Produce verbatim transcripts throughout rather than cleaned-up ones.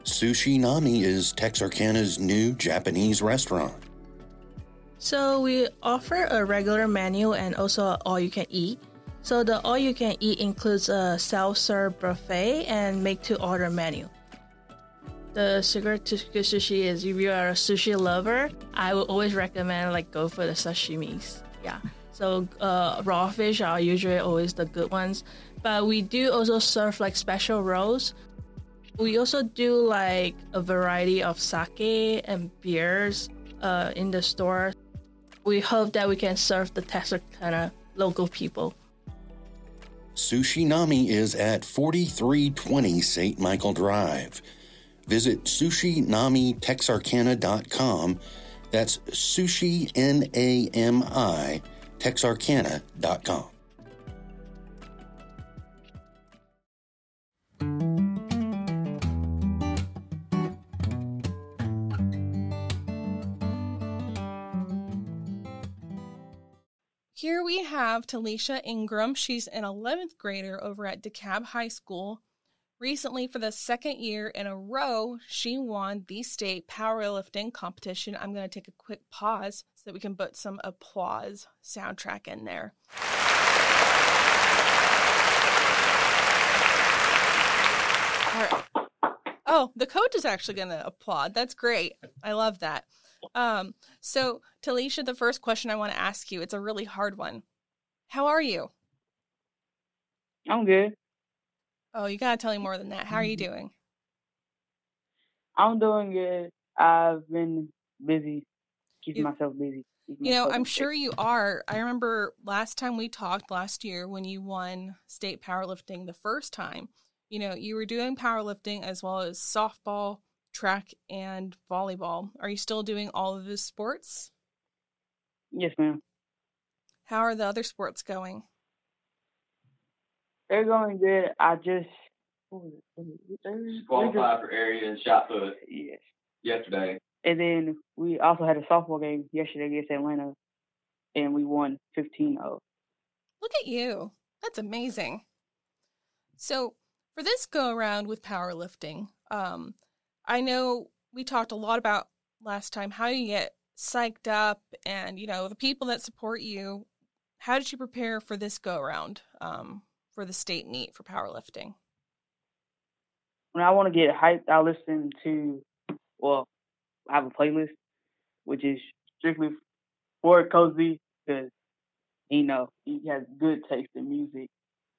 Sushi Nami is Texarkana's new Japanese restaurant. So we offer a regular menu and also all-you-can-eat. So the all-you-can-eat includes a self-serve buffet and make-to-order menu. The secret to good sushi is if you are a sushi lover, I would always recommend like go for the sashimis. Yeah. So uh, raw fish are usually always the good ones, but we do also serve like special rolls. We also do like a variety of sake and beers uh, in the store. We hope that we can serve the Texarkana local people. Sushi Nami is at forty-three twenty Saint Michael Drive. Visit sushi nami texarkana dot com. That's sushi, N A M I, texarkana dot com. Here we have Talisha Ingram. She's an eleventh grader over at DeKalb High School. Recently, for the second year in a row, she won the state powerlifting competition. I'm going to take a quick pause so that we can put some applause soundtrack in there. All right. Oh, the coach is actually going to applaud. That's great. I love that. Um, so, Talisha, the first question I want to ask you, it's a really hard one. How are you? I'm good. Oh, you got to tell me more than that. How are you doing? I'm doing good. I've been busy, keeping You, myself busy. you know, I'm sure you are. I remember last time we talked last year when you won state powerlifting the first time, you know, you were doing powerlifting as well as softball, track, and volleyball. Are you still doing all of those sports? Yes, ma'am. How are the other sports going? They're going good. I just what was it? Qualified for area and shot put. Yes. Yesterday. And then we also had a softball game yesterday against Atlanta, and we won fifteen oh. Look at you. That's amazing. So for this go around with powerlifting, um, I know we talked a lot about last time how you get psyched up and, you know, the people that support you. How did you prepare for this go around um, for the state meet for powerlifting? When I want to get hyped, I listen to, well, I have a playlist, which is strictly for Coach Z, because, you know, he has good taste in music.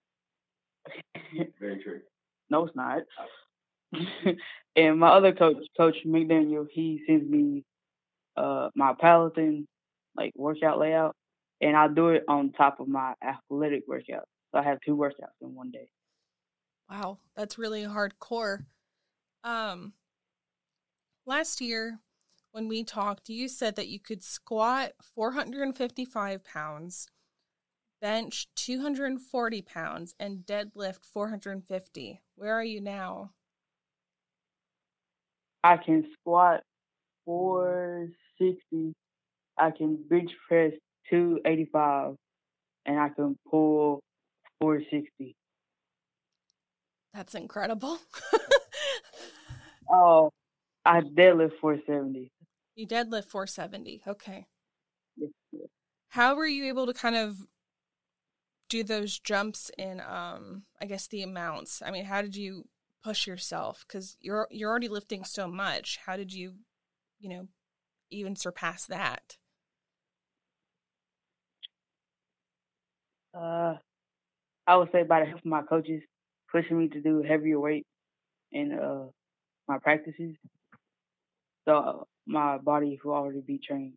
Very true. No, it's not. And my other coach, Coach McDaniel, he sends me uh, my Peloton, like, workout layout, and I do it on top of my athletic workout. So I have two workouts in one day. Wow, that's really hardcore. Um, last year, when we talked, you said that you could squat four hundred fifty-five pounds, bench two hundred forty pounds, and deadlift four hundred fifty. Where are you now? I can squat four sixty. I can bench press two eighty-five, and I can pull four sixty. That's incredible. Oh, I deadlift four seventy. You deadlift four seventy. Okay. Yes, yes. How were you able to kind of do those jumps in, um, I guess, the amounts? I mean, how did you push yourself? Because you're you're already lifting so much. How did you, you know, even surpass that? Uh, I would say by the help of my coaches pushing me to do heavier weight in uh my practices. So uh, my body will already be trained.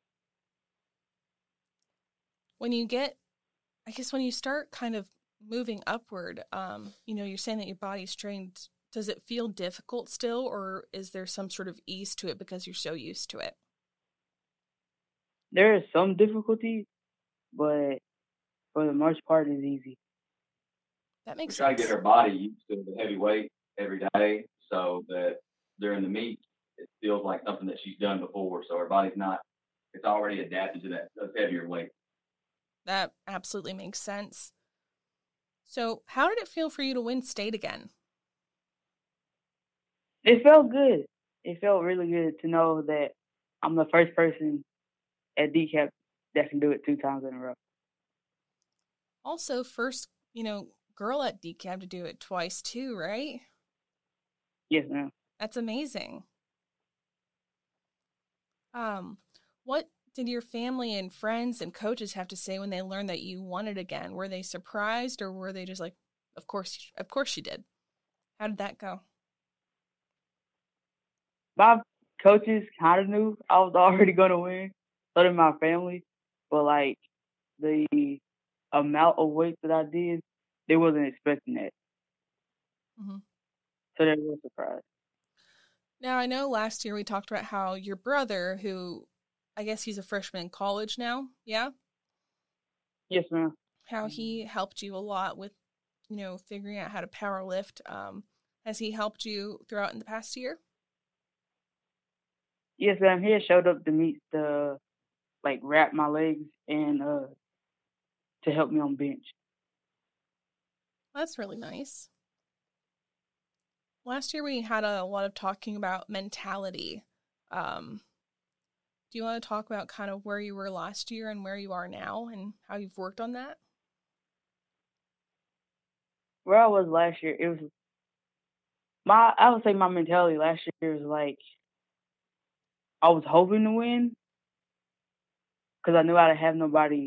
When you get, I guess when you start kind of moving upward, um, you know, you're saying that your body's trained. Does it feel difficult still, or is there some sort of ease to it because you're so used to it? There is some difficulty, but for the most part, it's easy. That makes We try sense. to get her body used to the heavy weight every day so that during the meet, it feels like something that she's done before. So her body's not, it's already adapted to that, that heavier weight. That absolutely makes sense. So how did it feel for you to win state again? It felt good. It felt really good to know that I'm the first person at D C A P that can do it two times in a row. Also, first, you know, girl at D C A P to do it twice too, right? Yes, ma'am. That's amazing. Um, what did your family and friends and coaches have to say when they learned that you won it again? Were they surprised, or were they just like, "Of course, of course you did"? How did that go? My coaches kind of knew I was already going to win, so did my family. But, like, the amount of weight that I did, they wasn't expecting that. Mm-hmm. So they were surprised. Now, I know last year we talked about how your brother, who I guess he's a freshman in college now, yeah? Yes, ma'am. How he helped you a lot with, you know, figuring out how to power lift. Um, has he helped you throughout in the past year? Yes, ma'am. He had showed up to meet the, like, wrap my legs and uh to help me on bench. That's really nice. Last year we had a lot of talking about mentality. Um, do you want to talk about kind of where you were last year and where you are now and how you've worked on that? Where I was last year, it was my, I would say my mentality last year was like, I was hoping to win because I knew I didn't have nobody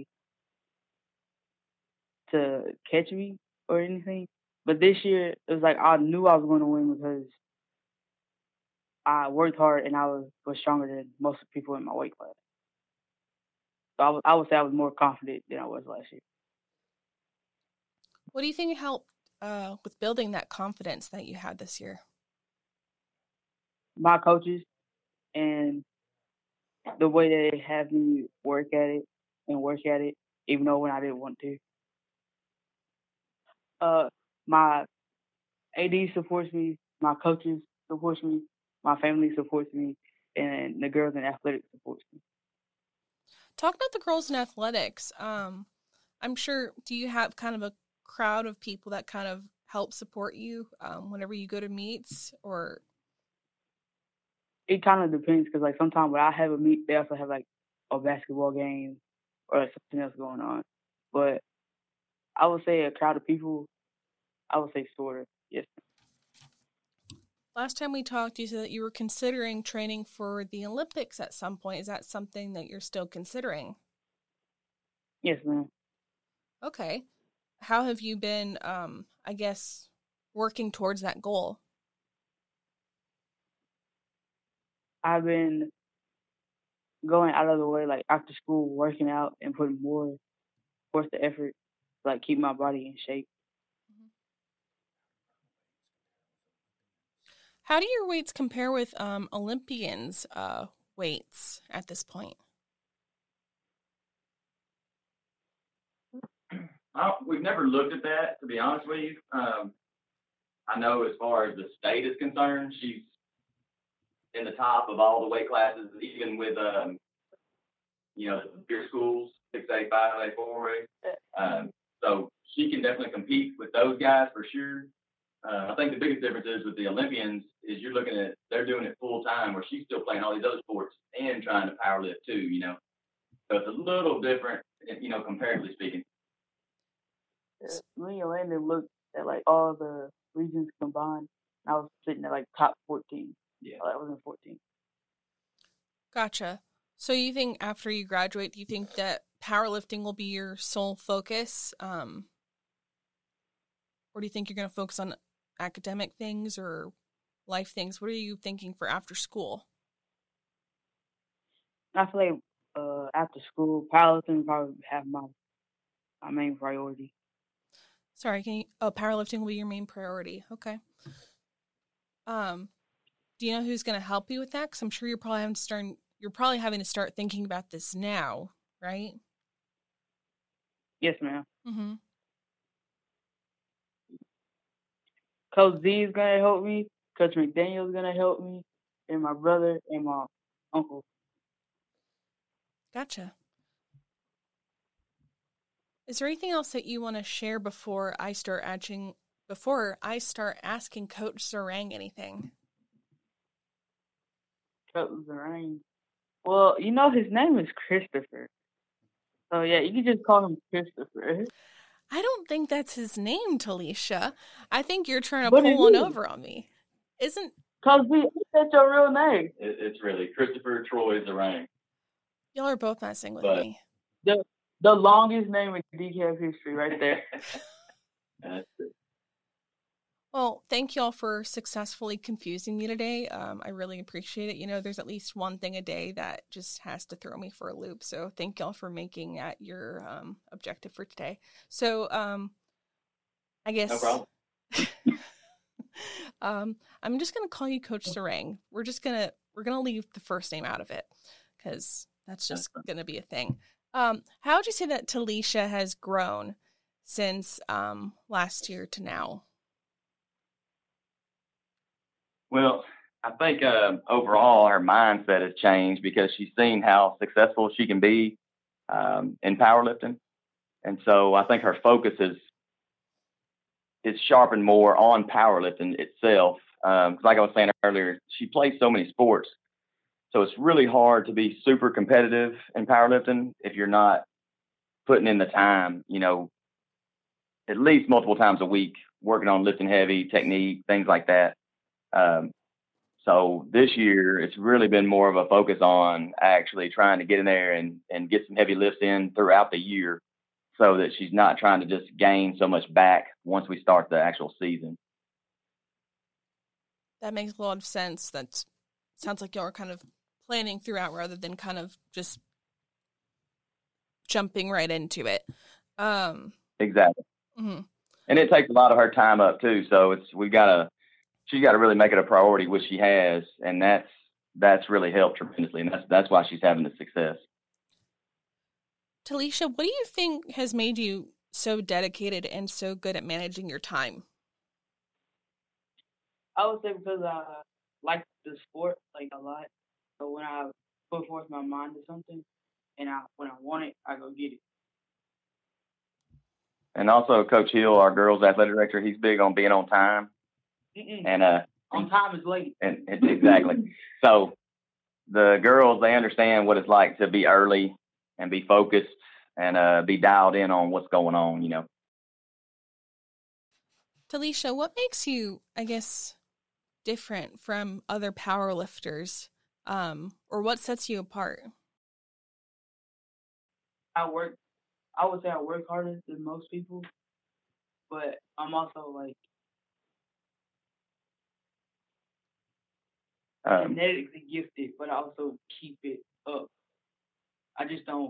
to catch me or anything. But this year, it was like I knew I was going to win because I worked hard and I was, was stronger than most people in my weight class. So I, was, I would say I was more confident than I was last year. What do you think helped uh, with building that confidence that you had this year? My coaches and the way they have me work at it and work at it, even though when I didn't want to. Uh, my A D supports me, my coaches supports me, my family supports me, and the girls in athletics supports me. Talk about the girls in athletics. Um, I'm sure, do you have kind of a crowd of people that kind of help support you um, whenever you go to meets, or? It kind of depends because, like, sometimes when I have a meet, they also have, like, a basketball game or like, something else going on. But I would say a crowd of people, I would say sort of, yes. Last time we talked, you said that you were considering training for the Olympics at some point. Is that something that you're still considering? Yes, ma'am. Okay. How have you been, um, I guess, working towards that goal? I've been going out of the way, like, after school, working out and putting more forth the effort to, like, keep my body in shape. How do your weights compare with um, Olympians' uh, weights at this point? I, we've never looked at that, to be honest with you. Um, I know as far as the state is concerned, she's in the top of all the weight classes, even with, um, you know, the bigger schools, six A, five A, four A. Um, so she can definitely compete with those guys for sure. Uh, I think the biggest difference is with the Olympians is you're looking at, they're doing it full time where she's still playing all these other sports and trying to power lift too, you know. So it's a little different, you know, comparatively speaking. Yeah, me and Landon looked at, like, all the regions combined. And I was sitting at, like, top fourteen. Yeah. I was in fourteen. Gotcha. So you think after you graduate, do you think that powerlifting will be your sole focus? Um, or do you think you're going to focus on academic things or life things? What are you thinking for after school? I feel like uh, after school, powerlifting would probably have my my main priority. Sorry, can you, oh, powerlifting will be your main priority. Okay. Um, do you know who's going to help you with that? Because I'm sure you're probably having to start, you're probably having to start thinking about this now, right? Yes, ma'am. Mm-hmm. Coach Z is gonna help me. Coach McDaniel is gonna help me, and my brother and my uncle. Gotcha. Is there anything else that you want to share before I start asking before I start asking Coach Zerang anything? Felton Zerang. Well, you know his name is Christopher. So yeah, you can just call him Christopher. I don't think that's his name, Talisha. I think you're trying to But pull it one is. over on me. Isn't Cause we that's your real name. It, it's really Christopher Troy Zerang. y'all are both messing with But- me? The the longest name in decaf history, right there. That's it. Well, thank y'all for successfully confusing me today. Um, I really appreciate it. You know, there's at least one thing a day that just has to throw me for a loop. So thank y'all for making that your um, objective for today. So um, I guess No problem. um, I'm just gonna call you Coach Sarang. We're just gonna we're gonna leave the first name out of it because that's just That's gonna be a thing. Um, how would you say that Talisha has grown since um, last year to now? Well, I think uh, overall her mindset has changed because she's seen how successful she can be um, in powerlifting, and so I think her focus is is sharpened more on powerlifting itself. Um, 'cause like I was saying earlier, she plays so many sports, so it's really hard to be super competitive in powerlifting if you're not putting in the time. You know, at least multiple times a week, working on lifting heavy, technique, things like that. Um, so this year, it's really been more of a focus on actually trying to get in there and, and get some heavy lifts in throughout the year so that she's not trying to just gain so much back once we start the actual season. That makes a lot of sense. That sounds like y'all are kind of planning throughout rather than kind of just jumping right into it. Um, Exactly. mhm. And it takes a lot of her time up too. So it's, we gotta, she's got to really make it a priority, which she has. And that's, that's really helped tremendously. And that's, that's why she's having the success. Talisha, what do you think has made you so dedicated and so good at managing your time? I would say because I like the sport like a lot. So when I put forth my mind to something, and I when I want it, I go get it. And also Coach Hill, our girls athletic director, he's big on being on time. Mm-mm. And, uh, On time is late. and, and exactly. So the girls, they understand what it's like to be early and be focused and uh, be dialed in on what's going on, you know. Talisha, what makes you, I guess, different from other power lifters? Um, or what sets you apart? I work. I would say I work harder than most people, but I'm also like Um, genetically gifted, but I also keep it up. I just don't.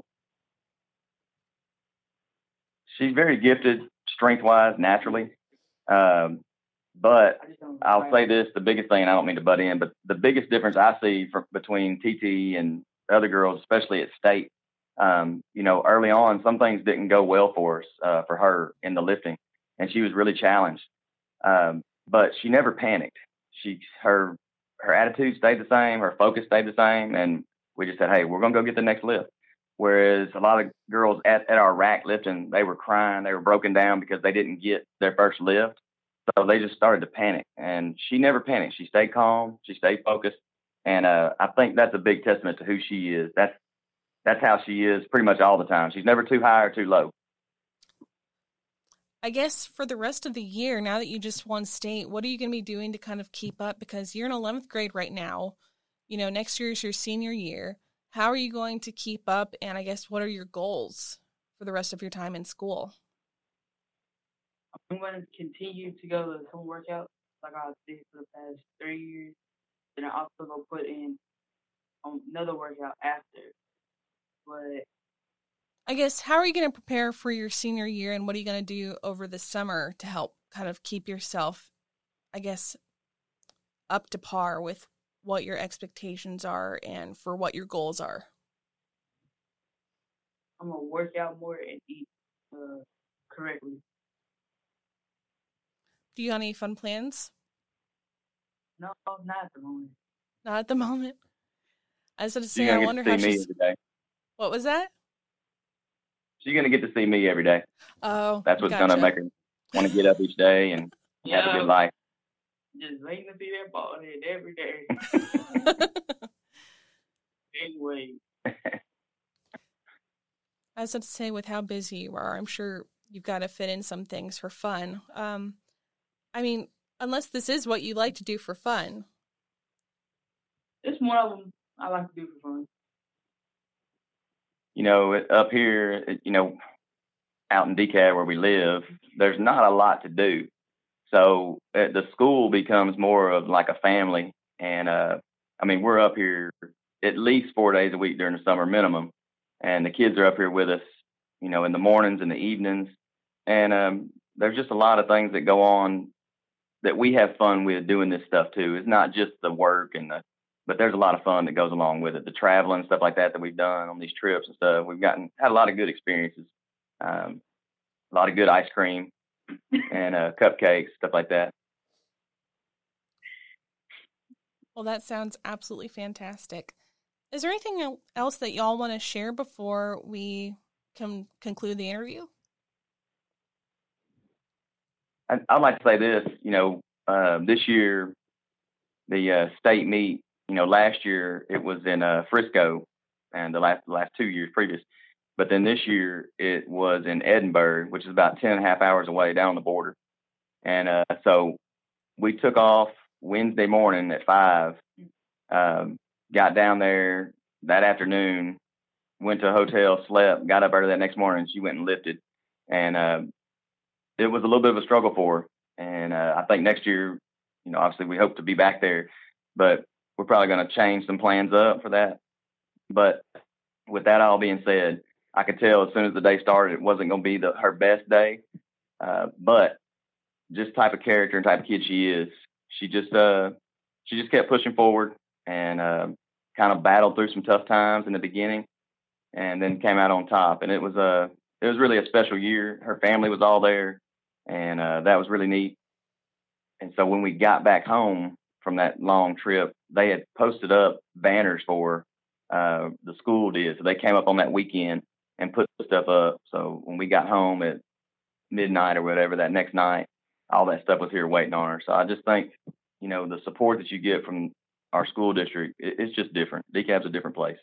she's very gifted strength-wise, naturally. Um, but I just don't. I'll say this, the biggest thing, and I don't mean to butt in, but the biggest difference I see from, between T T and other girls, especially at state, um, you know, early on, some things didn't go well for us, uh, for her in the lifting, and she was really challenged. Um, but she never panicked. She, her, her attitude stayed the same, her focus stayed the same, and we just said, hey, we're going to go get the next lift. Whereas a lot of girls at, at our rack lifting, they were crying, they were broken down because they didn't get their first lift. So they just started to panic, and she never panicked. She stayed calm, she stayed focused, and uh, I think that's a big testament to who she is. That's that's how she is pretty much all the time. She's never too high or too low. I guess for the rest of the year, now that you just won state, what are you going to be doing to kind of keep up? Because you're in eleventh grade right now. You know, next year is your senior year. How are you going to keep up? And I guess what are your goals for the rest of your time in school? I'm going to continue to go to some workouts like I did for the past three years. Then I also go put in um, another workout after. But I guess, how are you going to prepare for your senior year, and what are you going to do over the summer to help kind of keep yourself, I guess, up to par with what your expectations are and for what your goals are? I'm going to work out more and eat uh, correctly. Do you got any fun plans? No, not at the moment. Not at the moment. I was going to She's say, I going to wonder get how to see me she's... every day. What was that? She's going to get to see me every day. Oh, That's what's gotcha. going to make her want to get up each day and have a good life. Just waiting to see that ball head every day. Anyway. I was about to say, with how busy you are, I'm sure you've got to fit in some things for fun. Um, I mean, unless this is what you like to do for fun. It's one of them I like to do for fun. You know, up here, you know, out in DeKalb where we live, there's not a lot to do. So uh, the school becomes more of like a family. And, uh, I mean, we're up here at least four days a week during the summer minimum. And the kids are up here with us, you know, in the mornings and the evenings. And um, there's just a lot of things that go on that we have fun with doing this stuff too. It's not just the work and the, but there's a lot of fun that goes along with it. The traveling and stuff like that that we've done on these trips and stuff. We've gotten, had a lot of good experiences. Um, a lot of good ice cream and uh, cupcakes, stuff like that. Well, that sounds absolutely fantastic. Is there anything else that y'all want to share before we can conclude the interview? I, I'd like to say this, you know, uh, this year, the uh, state meet, you know, last year it was in uh, Frisco, and the last the last two years previous. But then this year it was in Edinburgh, which is about ten and a half hours away down the border. And uh, so we took off Wednesday morning at five, um, got down there that afternoon, went to a hotel, slept, got up early that next morning. She went and lifted. And uh, it was a little bit of a struggle for her. And uh, I think next year, you know, obviously we hope to be back there, but we're probably going to change some plans up for that. But with that all being said, I could tell as soon as the day started, it wasn't going to be the, her best day. Uh, but just type of character and type of kid she is, she just uh, she just kept pushing forward and uh, kind of battled through some tough times in the beginning, and then came out on top. And it was a it was really a special year. Her family was all there, and uh, that was really neat. And so when we got back home from that long trip, they had posted up banners for uh, the school did. So they came up on that weekend and put stuff up. So when we got home at midnight or whatever that next night, all that stuff was here waiting on her. So I just think, you know, the support that you get from our school district, it's just different. DeKalb's a different place.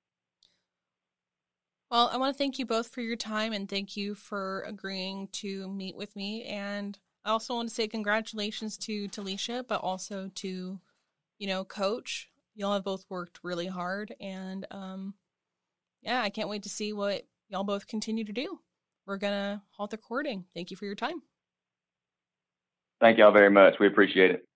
Well, I want to thank you both for your time, and thank you for agreeing to meet with me. And I also want to say congratulations to Talisha, but also to, you know, Coach. Y'all have both worked really hard, and um, yeah, I can't wait to see what y'all both continue to do. We're going to halt the recording. Thank you for your time. Thank y'all very much. We appreciate it.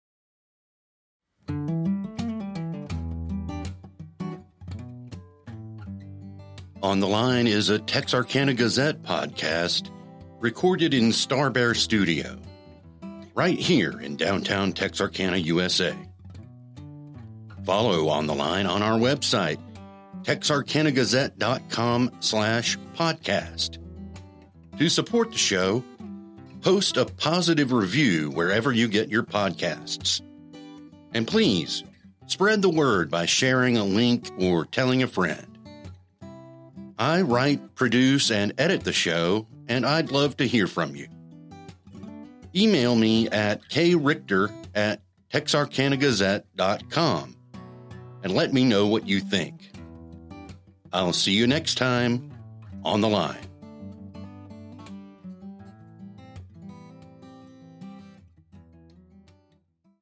On the Line is a Texarkana Gazette podcast recorded in Star Bear Studio, right here in downtown Texarkana, U S A. Follow On the Line on our website, texarkanagazette.com slash podcast. To support the show, post a positive review wherever you get your podcasts. And please, spread the word by sharing a link or telling a friend. I write, produce, and edit the show, and I'd love to hear from you. Email me at krichter at texarkanagazette dot com and let me know what you think. I'll see you next time on The Line.